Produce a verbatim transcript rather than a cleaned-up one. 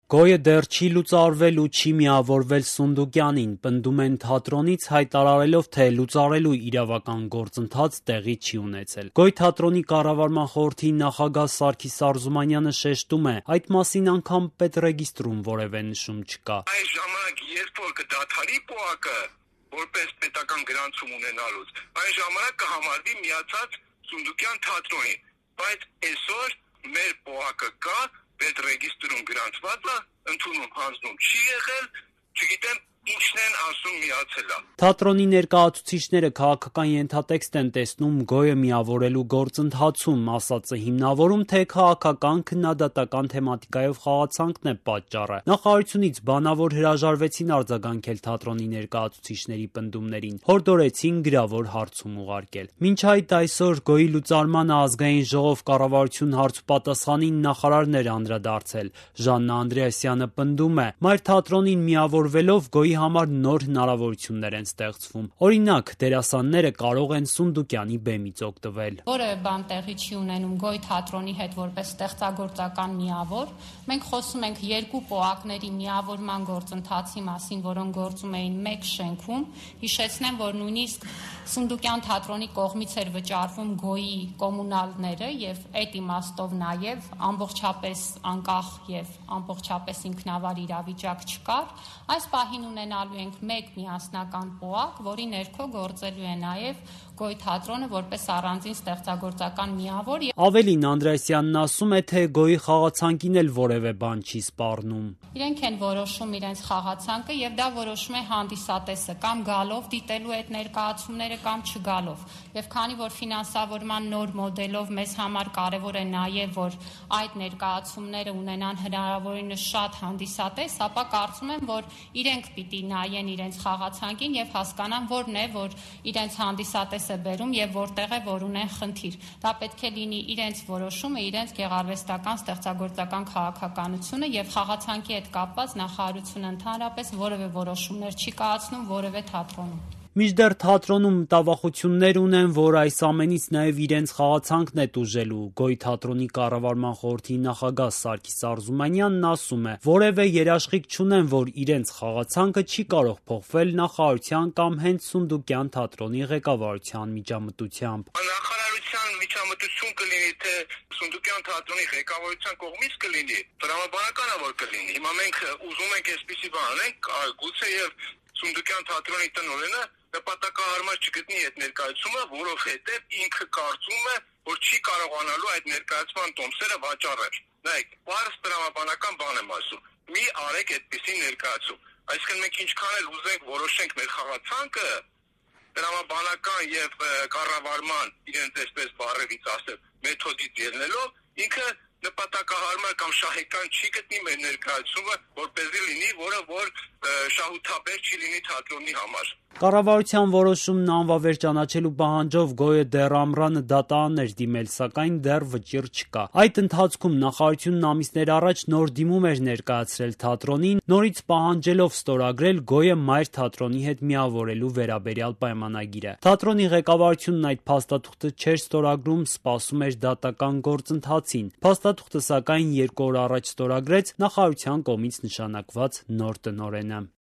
Գոյը դեռ չի լուծարվել ու չի միավորվել Սունդուկյանին, պնդում են թատրոնից, հայտարարելով, թե լուծարելու իրավական գործընթաց տեղի չի ունեցել։ Գոյ թատրոնի կառավարման խորհրդի նախագահ Սարգիս Արզումանյանը շեշտում է, այդ մասին անգամ պետռեգիստրում որևէ նշում չկա։ Այս ժամանակ, երբ որ կդադարի պոակը, որպես պետական գրանցում ունենալուց, այն ժամանակ կհամարվի միացած Սունդուկյան թատրոնին, բայց այսօր մեր պոակը կա, պետռեգիստրում գրանցված է, ընդունում հանձնում չի եղել, չգիտեմ ինչն են ասում միացել է։ Թատրոնի ներկայացուցիչները քաղաքական ենթատեքստ են տեսնում Գոյը միավորելու գործընթացում, ասածը հիմնավորում, թե քաղաքական քննադատական թեմատիկայով խաղացանքն է պատճառը։ Նախարարությունից բանավոր հրաժարվեցին արձագանքել թատրոնի ներկայացուցիչների պնդումներին, հորդորեցին գրավոր հարցում ուղարկել։ Մինչ այդ այսօր Գոյի լուծարմանը Ազգային ժողով կառավարություն հարցուպատասխանին նախարարներ անդրադարձել։ Ժաննա Անդրեասյանը պնդում է, մայր թատրոնին միավորվելով Գոյի համար նոր հնարավորություններ են ստեղծվում։ Օրինակ, դերասանները կարող են Սունդուկյանի բեմից օգտվել։ Որևէ բան տեղի չի ունենում Գոյ թատրոնի հետ որպես ստեղծագործական միավոր։ Մենք խոսում ենք երկու պոակների միավորման գործընթացի մասին, որոնք գործում էին մեկ շենքում։ Հիշեցնեմ, որ նույնիսկ Սունդուկյան թատրոնի կողմից էր վճարվում Գոյի կոմունալները եւ այդ իմաստով նաեւ ամբողջապես անկախ եւ ամբողջապես ինքնավար իրավիճակ չկար։ Այս պահին ունենալու ենք մեկ միասնական պոակ, որի ներքո գործելու է նաև Գոյ թատրոնը որպես առանձին ստեղծագործական միավոր։ Ավելին, Անդրեասյանն ասում է, թե Գոյի խաղացանկին էլ որևէ բան չի սպառնում։ Իրենք են որոշում իրենց խաղացանկը եւ դա որոշում է հանդիսատեսը կամ գալով դիտելու այդ ներկայացումները կամ չգալով։ Եվ քանի որ ֆինանսավորման նոր մոդելով մեզ համար կարևոր է նաև որ այդ ներկայացումները ունենան հնարավորինս շատ հանդիսատես, ապա կարծում եմ, որ իրենք պիտի նայեն իրենց խաղացանկին եւ հասկանան որն է, որ իրենց հանդիսատեսը բերում եւ որտեղ է, որ ունեն խնդիր։ Դա պետք է լինի իրենց որոշումը, իրենց գեղարվեստական ստեղծագործական քաղաքականությունը եւ խաղացանկի հետ կապված նախարարությունը ընդհանրապես որևէ որոշումներ չի կայացնում որևէ թատրոնում։ Մինչդեռ թատրոնում մտավախություններ ունեն, որ այս ամենից նաև իրենց խաղացանքն է տուժելու։ Գոյ թատրոնի կառավարման խորհրդի նախագահ Սարգիս Արզումանյանն ասում է, որևէ երաշխիք չունեն, որ իրենց խաղացանքը չի կարող փոխվել նախարարության կամ հենց Սունդուկյան թատրոնի ղեկավարության միջամտությամբ։ Նախարարության միջամտություն կլինի, թե Սունդուկյան թատրոնի ղեկավարության կողմից կլինի, տրամաբանական է որ կլինի։ Հիմա մենք ուզում ենք այսպիսի բան անենք, գուցե եւ Սունդուկյան թատրոնի տնօրենը նպատակահարմար չգտնի այդ ներկայացումը, որովհետև ինքը կարծում է, որ չի կարողանալու այդ ներկայացման տոմսերը վաճառել։ Նայեք, բարձ տրամաբանական բան եմ ասում։ Մի արեք այդպիսի ներկայացում։ Այսինքն մենք ինչքան էլ ուզենք որոշենք մեր խաղացանկը, տրամաբանական եւ կառավարման իրենց այսպես բառերից ասել մեթոդից ելնելով, ինքը նպատակահարմար կամ շահեկան չի գտնի մեր ներկայացումը, որպեսզի լինի, որը որ շահութաբեր չի լինի թատրոնի համար։ Կառավարության որոշումն անվավեր ճանաչելու պահանջով Գոյը դեռ ամռանը դատարան էր դիմել, սակայն դեռ վճիռ չկա։ Այդ ընթացքում նախարարությունն ամիսներ առաջ նոր դիմում էր ներկայացրել թատրոնին, նորից պահանջելով ստորագրել Գոյը մայր թատրոնի հետ միավորելու վերաբերյալ պայմանագիրը։ Թատրոնի ղեկավարությունն այդ փաստաթուղթը չէր ստորագրում, սպասում էր դատական գործընթացին։ Փաստաթուղթը սակայն երկու օր առաջ ստորագրեց նախարարության կողմից նշանակված նոր տնօրենը։